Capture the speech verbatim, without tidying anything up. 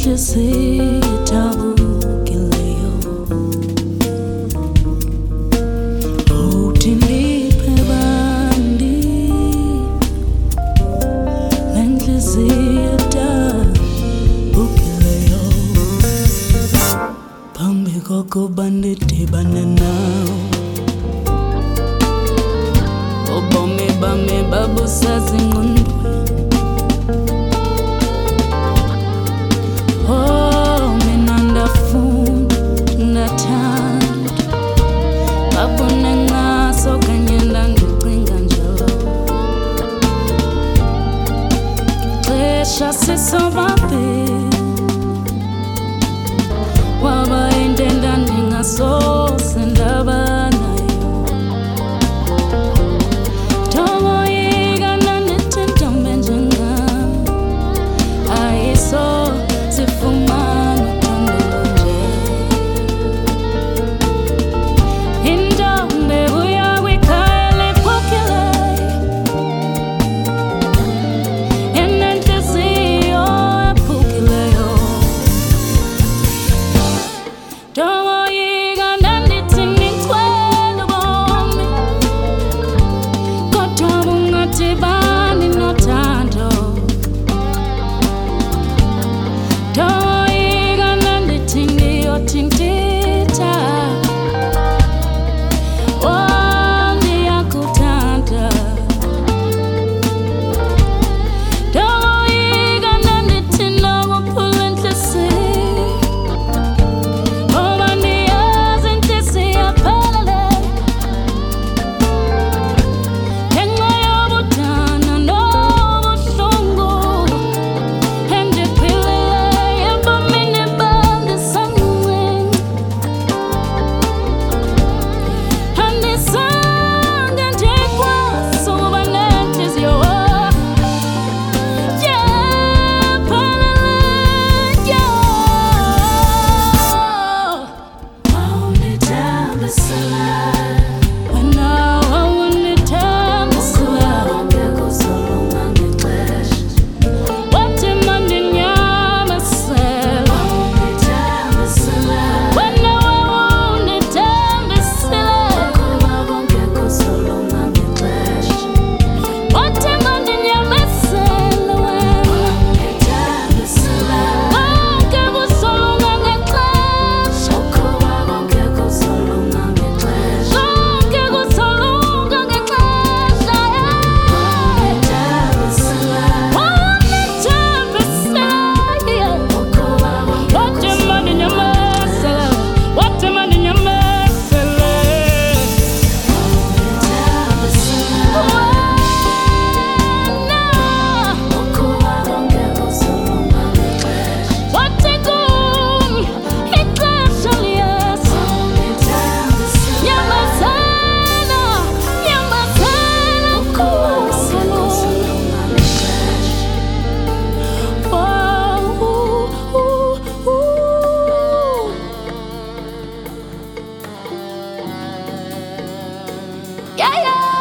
lenhliziyo idabukileyo. Uthi ndiphe bani lenhliziyo idabukileyo. Phambi kokuba ndidibane nawe, ubomi bami babusezingqondweni. Oh, mina ndafunda, ndathanda, babone ngaso kanye ndandicinga njalo. Ixesha sisobabili, waba into endandingasose ndaba nayo. Ndoyika nandithi ntombi njengam, ayisozifumana uthando nje. Intombi ebuya kwikhaya eliphukileyo, enentliziyo ephukileyo. Ndoyika nandithi ndicwele ubomi, kodwa bungadibani nothando. Ndoyika nandithi ndiyothi nditha, oh ndiyakuthanda. Ndoyika nandithi nokuphula intliziyo, ngoba ndiyazi intliziyo ipheleleyo. Ngenxa yobuthanda nobuhlungu endiphilileyo ebomini bam ndisancinci, andizange ndikwazi ukuba nentliziyo epheleleyo. Wawundithembisile, wena wawundithembisile, ungekho uzolunga ngexesha. Wathi mandinyamezele, wawundithembisile, wena wawundithembisile, ukuba ungekho uzolunga ngexesha. Wathi mandinyamezele, wena wawundithembisile, ungekho uzolunga ngexesha, ukuba ungekho uzolunga ngexesha. Ungekho uzolunga ngexesha, wawundithembisile, wawundithembisile, ukuba wathi mandinyamezele, wathi mandinyamezele, wena ukuba ungekho uzolunga ngexesha. Wathi kum ixesha liyeza, nyamezela, nyamezela, ukuba uzolunga ngexesha. Oh, uh, uh, uh. Yeah, yeah.